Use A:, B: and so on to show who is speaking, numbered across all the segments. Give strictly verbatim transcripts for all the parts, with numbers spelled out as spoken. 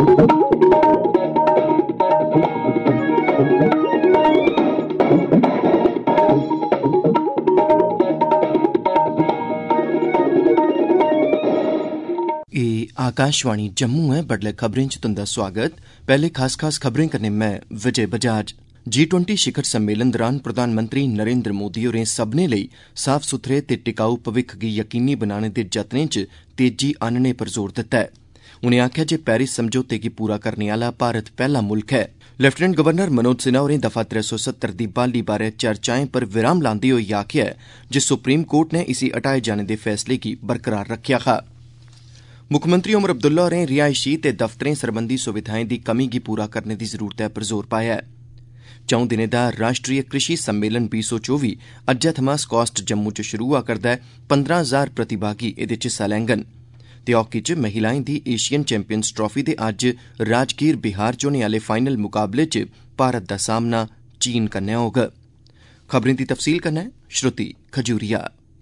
A: आकाशवाणी जम्मू है। बडलै खबरें च तुंदा स्वागत। पहले खास खास खबरें कन्नै मैं विजय बजाज। जी ट्वेंटी शिखर सम्मेलन दौरान प्रधानमंत्री नरेंद्र मोदी होरें सब्भनें लेई साफ सुथरे ते टिकाऊ भविक्ख गी यकीनी बनाने दे जतनें च तेजी आनने पर जोर दित्ता है। उनें आखेआ जे पेरिस समझौते गी पूरा करने आह्ला भारत पैह्ला मुल्ख है। लेफ्टिनेंट गवर्नर मनोज सिन्हा होरें दफा त्रै सौ सत्तर दी ब्हाली बारै चर्चाएं पर विराम लांदे होई आखेआ जे सुप्रीम कोर्ट ने इसी हटाए जाने दे फैसले गी बरकरार रक्खेआ हा। मुक्खमंत्री उमर अब्दुल्ला होरें रिहायशी ते दफ्तरें सरबंधी सुविधाएं दी कमी गी पूरा करने दी जरूरतै पर जोर पाया है। चौं दिनें दा राष्ट्रीय कृषि सम्मेलन बीह् सौ चौबी अज्जै थमां स्कास्ट जम्मू च शुरू होआ करदा ऐ। पंद्रह हजार प्रतिभागी एह्दे च हिस्सा लैंगन। ते हॉकी च महिलाएं दी एशियन चैंपियंस ट्राफी दे अज्ज राजगीर बिहार च होने आह्ले फाइनल मुकाबले च भारत दा सामना चीन कन्नै होग। खबरें दी तफसील कन्नै श्रुति खजूरिया।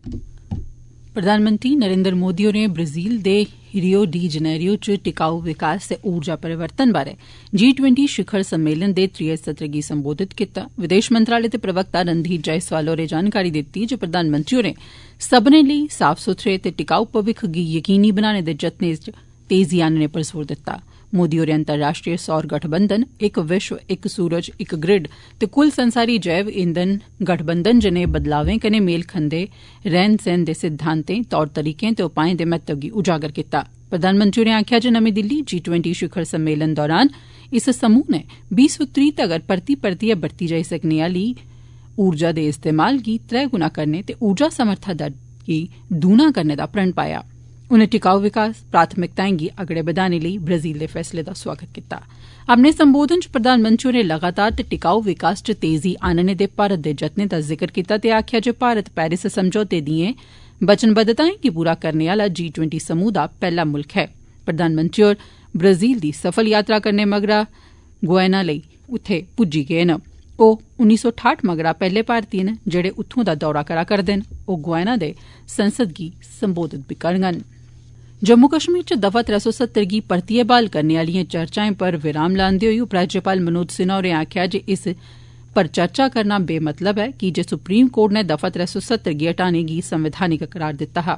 B: प्रधानमंत्री नरेंद्र मोदी होरें ब्राजील दे रियो डी जनेरियो च टिकाऊ विकास ते ऊर्जा परिवर्तन बारै जी ट्वेंटी शिखर सम्मेलन दे त्रिये सत्र गी संबोधित कीता। विदेश मंत्रालय दे प्रवक्ता रणधीर जायसवाल होरें जानकारी दित्ती जे प्रधानमंत्री होरें सब्भनें लेई साफ सुथरे ते टिकाऊ भविक्ख गी यकीनी बनाने दे जतनें च तेजी आनने पर जोर दित्ता। मोदी होरें अंतर्राष्ट्रीय सौर गठबंधन, एक विश्व, एक सूरज, एक ग्रिड ते कुल संसारी जैव ईंधन गठबंधन जनेह् बदलावें कन्नै मेल खंदे रैह्न सैह्न दे सिद्धांतें, तौर तरीकें ते उपाएं दे महत्व गी उजागर कीता। प्रधानमंत्री होरें आखेआ जे नमीं दिल्ली जी ट्वेंटी शिखर सम्मेलन दौरान इस समूह ने बीह् सौ त्रीह् तगर परती परतियै बरती जाई सकने आह्ली ऊर्जा दे इस्तेमाल गी त्रै गुणा करने ते ऊर्जा समर्था दर गी दूना करने दा प्रण पाया। उनें टिकाऊ विकास प्राथमिकताएं गी अगड़े बधाने लेई ब्राजील दे फैसले दा स्वागत कीता। अपने संबोधन च प्रधानमंत्री होरें लगातार ते टिकाऊ विकास च तेजी आनने दे भारत दे जतनें दा जिक्र कीता ते आखेआ जे भारत पेरिस समझौते दिएं वचनबद्धताएं गी पूरा करने आह्ला जी ट्वेंटी समूह दा पैह्ला मुल्ख है। प्रधानमंत्री होर ब्राजील दी सफल यात्रा करने मगरा गुयाना लेई उत्थे पुज्जी गे न। ओह् उन्नी सौ ठाठ मगरा पैह्ले भारतीय न जेह्ड़े उत्थुं दा दौरा करा करदे न। ओह् गुयाना दे संसद गी संबोधित बी करङन। जम्मू कश्मीर च दफा त्रै सौ सत्तर गी परतियै ब्हाल करने आह्लिएं चर्चाएं पर विराम लांदे होई उपराज्यपाल मनोज सिन्हा होरें आखेआ जे इस पर चर्चा करना बेमतलब ऐ की जे सुप्रीम कोर्ट नै दफा त्रै सौ सत्तर गी हटाने गी संवैधानिक करार दित्ता हा।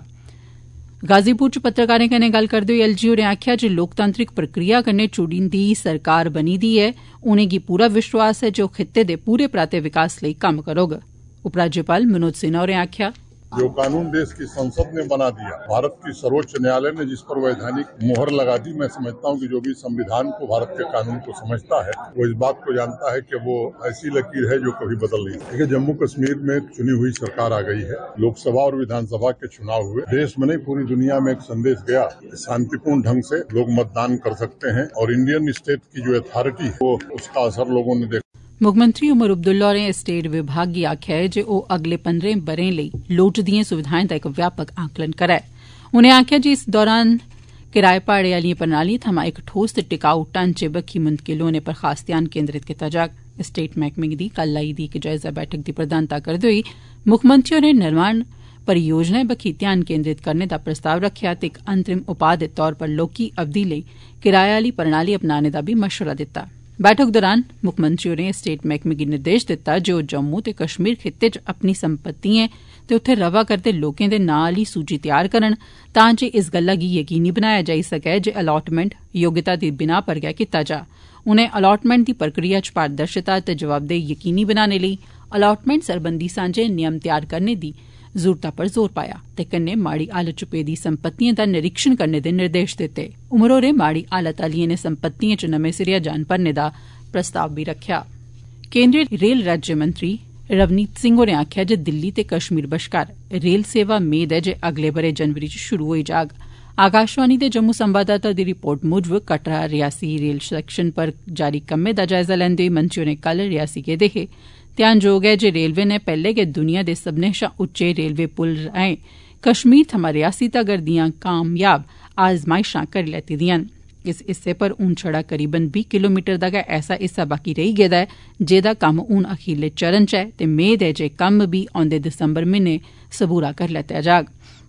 B: गाजीपुर च पत्रकारें कन्नै गल्ल करदे होई एलजी होरें आखेआ जे लोकतांत्रिक प्रक्रिया कन्नै चुनिंदी सरकार बनी दी ऐ। उनेंगी पूरा विश्वास ऐ जे ओह् खित्ते दे पूरे पराते विकास लेई कम्म करोग। उपराज्यपाल मनोज सिन्हा होरें आखेआ
C: जो कानून देश की संसद ने बना दिया, भारत की सर्वोच्च न्यायालय ने जिस पर वैधानिक मोहर लगा दी, मैं समझता हूं कि जो भी संविधान को, भारत के कानून को समझता है वो इस बात को जानता है कि वो ऐसी लकीर है जो कभी बदल नहीं सकती। देखिए, जम्मू कश्मीर में एक चुनी हुई सरकार आ गई है। लोकसभा और विधानसभा के चुनाव हुए, देश में नहीं पूरी दुनिया में एक संदेश गया, शांतिपूर्ण ढंग से लोग मतदान कर सकते हैं और इंडियन स्टेट की जो अथॉरिटी है वो उसका असर लोगों ने देखा।
B: मुक्खमंत्री उमर अब्दुल्ला होरें स्टेट विभाग गी आखेआ ऐ जे ओह् अगले पंदरें ब'रें लेई लोड़चदिएं सुविधाएं दा इक व्यापक आकलन करै। उनें आखेआ जे इस दौरान किराए भाड़े आह्लिएं प्रणालिएं थमां इक ठोस ते टिकाऊ ढांचे बक्खी मुंतकिल होने पर खास ध्यान केन्द्रित कीता जाग। स्टेट मैह्कमे दी कल लाई दी इक जायजा बैठक दी प्रधानता करदे होई मुक्खमंत्री होरें निर्माण परियोजनाएं बक्खी ध्यान केन्द्रित करने दा प्रस्ताव रखेआ ते इक अंतरिम उपाऽ दे तौर पर लौह्की अवधि लेई किराए आह्ली प्रणाली अपनाने दा बी मशवरा दित्ता। बैठक दौरान मुक्खमंत्री होरें स्टेट मैह्कमे गी निर्देश दित्ता जे ओह् जम्मू ते कश्मीर खित्ते च अपनी संपत्तिएं ते उत्थे रवा करदे लोकें दे नां आह्ली सूची तैयार करन तां जे इस गल्ला गी यकीनी बनाया जाई सकै जे अलाटमेंट योग्यता दी बिनाह पर गै कीता जा। उनें अलाटमेंट दी प्रक्रिया च पारदर्शिता ते जवाबदेही यकीनी बनाने लेई अलाटमेंट सरबंधी सांझे नियम तैयार करने दी जरूरता पर जोर पाया ते कन्नै माड़ी हालत च पेदी संपत्तिएं दा निरीक्षण करने दे निर्देश दित्ते। उमर होरें माड़ी हालत आह्लिएं ने संपत्तिएं च नमें सिरेया जान भरने दा प्रस्ताव बी रखेआ। केन्द्रीय रेल राज्य मंत्री रवनीत सिंह होरें आखेआ जे दिल्ली ते कश्मीर बश्कार रेल सेवा मेद ऐ जे अगले ब'रे जनवरी च शुरू होई जाग। आकाशवाणी दे जम्मू संवाददाता दी रिपोर्ट मुजब कटरा रियासी रेल सैक्शन पर जारी कम्मै दा जायजा लैंदे होई मंत्री होरें कल रियासी गेदे हे। ध्यानजोग ऐ जे रेलवे नै पैह्ले गै दुनिया दे सब्भनें शा उच्चे रेलवे पुल राएं कश्मीर थमां रियासी तगर दियां कामयाब आजमाइशां करी लैती दियां न। इस हिस्से पर हून छड़ा करीबन बीह् किलोमीटर दा गै ऐसा हिस्सा बाकी रेही गेदा ऐ जेह्दा कम्म हून अखीरले चरण च ऐ ते मेद ऐ जे कम्म बी औंदे दिसंबर म्हीने सबूरा करी लैता जाग।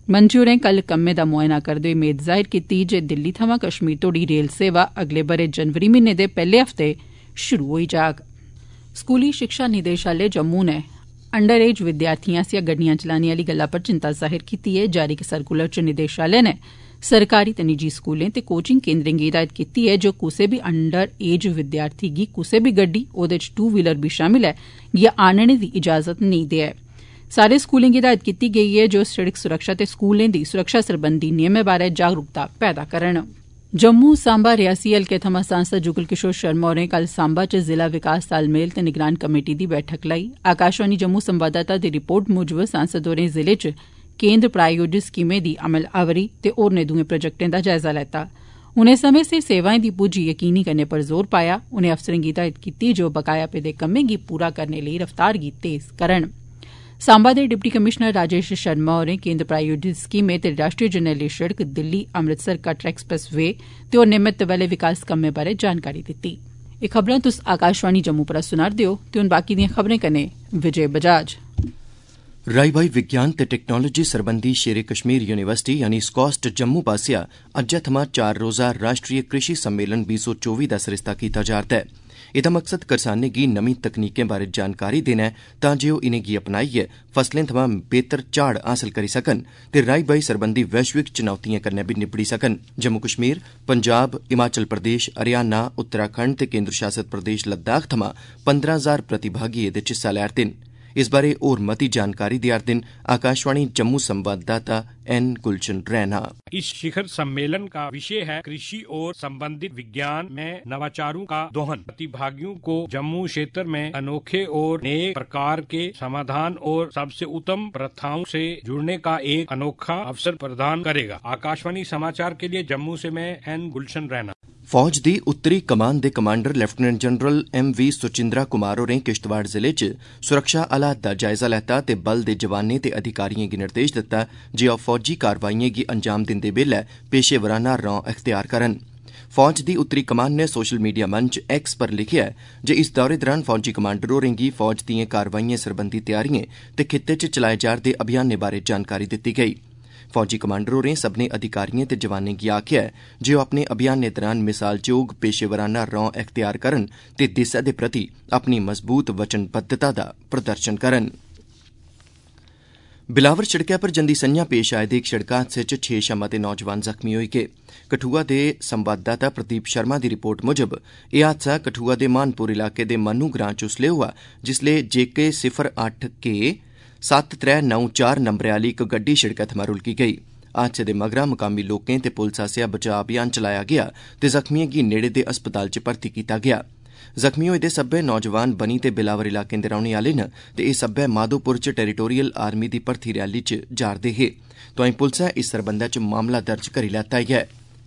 B: मंत्री होरें कल कम्मै दा मुआयना करदे होई मेद जाहिर कीती जे दिल्ली थमां कश्मीर तोड़ी रेल सेवा अगले बरे जनवरी म्हीने दे पैहले हफ्ते शुरू होई जाग। स्कूली शिक्षा निदेशालय जम्मू नै अंडर एज विद्यार्थिएं आसेआ गड्डियां चलाने आली गल्ला पर चिंता जाहिर कीती ऐ। जारी इक सर्कुलर च निदेशालय नै सरकारी ते निजी स्कूलें ते कोचिंग केन्द्रें गी हिदायत कीती ऐ जे कुसै बी अंडर एज विद्यार्थी गी कुसै बी गड्डी ओदे च टू व्हीलर बी शामिल ऐ गी आनने दी इजाजत नेईं देऐ। सारे स्कूलें गी हिदायत कीती गेई ऐ जे सड़क सुरक्षा ते स्कूलें दी सुरक्षा सरबंधी नियमें बारै जागरूकता पैदा करन। जम्मू सांबा रियासी हल्के थमां सांसद जुगल किशोर शर्मा होरें कल सांबा च जिला विकास तालमेल ते निगरान कमेटी दी बैठक लाई। आकाशवाणी जम्मू संवाददाता दी रिपोर्ट मुजब सांसद होरें जिले च केन्द्र प्रायोजित स्कीमें दी अमलावरी ते होरनें दुए प्रोजेक्टें दा जायजा लैता। उनें समें सिर सेवाएं दी पुज्ज यकीनी करने पर जोर पाया। उनें अफसरें गी हिदायत कीती जे ओह् बकाया पेदे कम्में गी पूरा करने लेई रफ्तार गी तेज करन। सांबा दे डिप्टी कमिशनर राजेश शर्मा होरें केन्द्र प्रायोजित स्कीमें ते राष्ट्रीय जरनैली शिड़क दिल्ली अमृतसर कटरा एक्सप्रेस वे ते होरनें महत्व आह्ले विकास कम्में बारै जानकारी दित्ती। एह् खबरां तुस आकाशवाणी जम्मू परा सुना'रदे ओ ते हुन बाकी दियां खबरें कन्नै विजय बजाज।
A: राई बाई विज्ञान ते टेक्नोलाजी सरबंधी शेरे कश्मीर यूनिवर्सिटी यानी स्कॉस्ट जम्मू पासेआ अज्जै थमां चार रोज़ा राष्ट्रीय कृषि सम्मेलन बीह् सौ चौबी दा सरिस्ता कीता जा'रदा ऐ। एह्दा मकसद करसानें गी नमीं तकनीकें बारै जानकारी देना ऐ तां जे ओह् इनेंगी अपनाइयै फसलें थमां बेहतर झाड़ हासल करी सकन ते राई बाई सरबंधी वैश्विक चुनौतिएं कन्नै बी निबड़ी सकन। जम्मू कश्मीर, पंजाब, हिमाचल प्रदेश, हरियाणा, उत्तराखंड ते केन्द्र शासित प्रदेश लद्दाख थमां पंद्रह हजार प्रतिभागी एह्दे च हिस्सा लै'रदे न। इस बारै होर मती जानकारी देआ'रदे न आकाशवाणी जम्मू संवाददाता एन गुलशन रैना।
D: इस शिखर सम्मेलन का विषय है कृषि और संबंधित विज्ञान में नवाचारों का दोहन। प्रतिभागियों को जम्मू क्षेत्र में अनोखे और नए प्रकार के समाधान और सबसे उत्तम प्रथाओं से जुड़ने का एक अनोखा अवसर प्रदान करेगा। आकाशवाणी समाचार के लिए जम्मू से मैं एन गुलशन रैना।
A: फौज दी उत्तरी कमान दे commander lieutenant general M V Suchindra Kumar होरें किश्तवाड़ जिले च सुरक्षा हालात दा जायजा लैता ते बल दे जवानें ते अधिकारिएं गी निर्देश दित्ता जे ओह् फौजी कारवाइएं गी अंजाम दिंदे बेल्लै पेशेवराना रौं अख्तियार करन। फौज दी उत्तरी कमान ने सोशल मीडिया मंच एक्स पर लिखेआ ऐ जे इस दौरे दौरान फौजी कमांडर होरें गी फौज दिएं कारवाइएं सरबंधी तैयारिएं ते खित्ते च चलाए जा'रदे अभियानें बारै जानकारी दित्ती गेई। फौजी कमांडर होरें सब्भनें अधिकारिएं ते जवानें गी आखेआ ऐ जे ओह् अपने अभियानें दौरान मिसाल जोग पेशेवराना रौं अख्तियार करन ते देसै दे प्रति अपनी मजबूत वचनबद्धता दा प्रदर्शन करन। बिलावर सड़कै पर जंदी संझां पेश आए दे इक सड़क हादसे च छे शा मते नौजवान जख्मी होई गे। कठुआ दे संवाददाता प्रदीप शर्मा दी रिपोर्ट मुजब एह् हादसा कठुआ दे मानपुर इलाके दे मन्नू ग्रां च उसलै होआ जिसलै जेके सिफर अट्ठ के सत्त त्रै नौ चार नंबरै आली इक गड्डी सड़कै थमां रुलकी गेई। हादसे दे मगरा मकामी लोकें ते पुलस आसेआ बचाऽ अभियान चलाया गेआ ते जख्मिएं गी नेड़े दे अस्पताल च भर्थी कीता गेआ। जख्मी होए दे सब्बै नौजवान बनी ते बिलावर इलाकें दे रौह्ने आह्ले न ते एह् सब्बै माधोपुर च टेरिटोरियल आर्मी दी भर्थी रैली च जा'रदे हे। तोआईं पुलसै इस सरबंधै च मामला दर्ज करी लैता ऐ।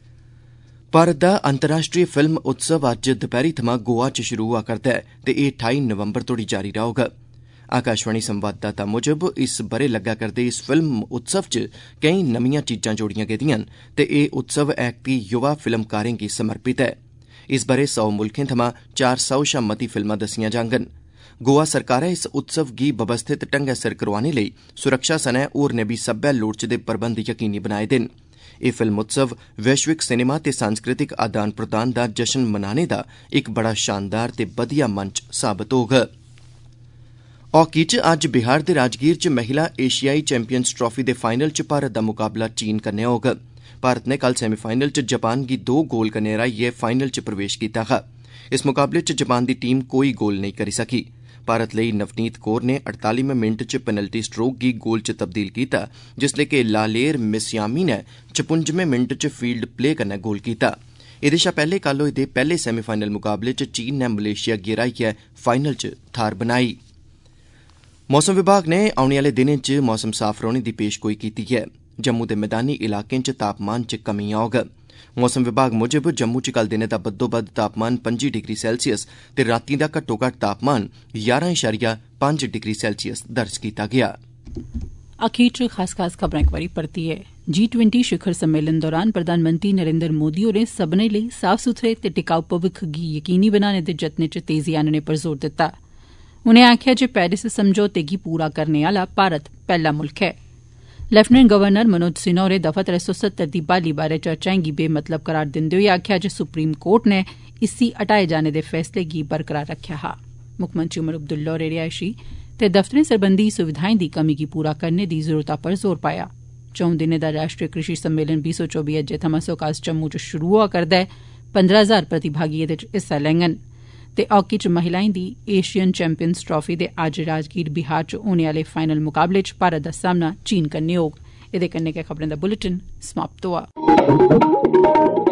A: भारत दा अंतर्राष्ट्रीय फिल्म उत्सव अज्ज दपैह्री थमां गोवा च शुरू होआ करदा ऐ ते एह् ठाई नवंबर तोड़ी जारी रौह्ग। आकाशवाणी संवाददाता मुजब इस ब'रे लग्गा करदे इस फिल्म उत्सव च केईं नमियां चीजां जोड़ियां गेदिआं न ते एह् उत्सव ऐकती युवा फिल्मकारें गी समर्पित ऐ। इस ब'रे सौ मुल्खें थमां चार सौ शा मती फिल्मां दस्सियां जाङन। गोवा सरकारै इस उत्सव गी व्यवस्थित ढंगै सिर करोआने लेई सुरक्षा सनै होरनें बी सब्बै लोड़चदे प्रबंध यकीनी बनाए दे न। एह् फिल्म उत्सव वैश्विक सिनेमा ते सांस्कृतिक आदान प्रदान दा जश्न मनाने दा इक बड़ा शानदार ते बधिया मंच साबत होग। हॉकी च अज्ज बिहार दे राजगीर च महिला एशियाई चैंपियंस ट्राफी दे फाइनल च भारत दा मुकाबला चीन कन्नै होग। भारत ने कल सेमीफाइनल च जापान गी दो गोल कन्नै हराइयै फाइनल च प्रवेश कीता हा। इस मुकाबले च जापान दी टीम कोई गोल नेईं करी सकी। भारत लेई नवनीत कौर ने अड़तालीवें मिंट च पेनल्टी स्ट्रोक गी गोल च तब्दील कीता जिसलै कि लालेर मिसयामी ने छपुंजवें मिंट च फील्ड प्ले कन्नै गोल कीता। एह्दे शा पैह्ले कल होए दे पैह्ले सेमीफाइनल मुकाबले च चीन ने मलेशिया गी हराइयै फाइनल च थाह्र बनाई। मौसम विभाग ने औने आह्ले दिनें च मौसम साफ रौह्ने दी पेशगोई कीती ऐ। जम्मू दे मैदानी इलाकें च तापमान च कमी औग। मौसम विभाग मुजब जम्मू च कल दिनै दा बद्धोबद्ध तापमान पंजी डिग्री सैल्सियस ते रातीं दा घट्टोघट्ट तापमान यारां इशारिया पंज डिग्री सैल्सियस दर्ज कीता गेआ।
B: अखीर च खास खास खबरां इक बारी परतियै जी ट्वेंटी शिखर सम्मेलन दौरान प्रधानमंत्री नरेंद्र मोदी होरें सब्भनें लेई साफ सुथरे ते टिकाऊ भविक्ख गी यकीनी बनाने दे जतनें च तेजी आनने पर जोर दित्ता। उनें आखेआ जे पेरिस समझौते गी पूरा करने आह्ला भारत पैह्ला मुल्ख ऐ। लेफ्टिनेंट गवर्नर मनोज सिन्हा होरें दफा त्रै सौ सत्तर दी बहाली बारै चर्चाएं गी बेमतलब करार दिंदे होई आखेआ जे सुप्रीम कोर्ट नै इसी हटाए जाने दे फैसले गी बरकरार रक्खेआ हा। मुक्खमंत्री उमर अब्दुल्ला होरें रिहायशी ते दफ्तरें सरबंधी सुविधाएं दी कमी गी पूरा करने दी जरूरता पर जोर पाया। चौं दिनें दा राष्ट्रीय कृषि सम्मेलन बीह् सौ चौबी अज्जै थमां सोकास जम्मू च शुरू होआ करदा ऐ। पंदरां हजार प्रतिभागी एह्दे च हिस्सा लैङन ते हॉकी च महिलाएं दी एशियन चैंपियंस ट्राफी दे अज्ज राजगीर बिहार च होने आले फाइनल मुकाबले च भारत दा सामना चीन कन्नै होग। एह्दे कन्नै गै खबरें दा बुलेटिन समाप्त होआ।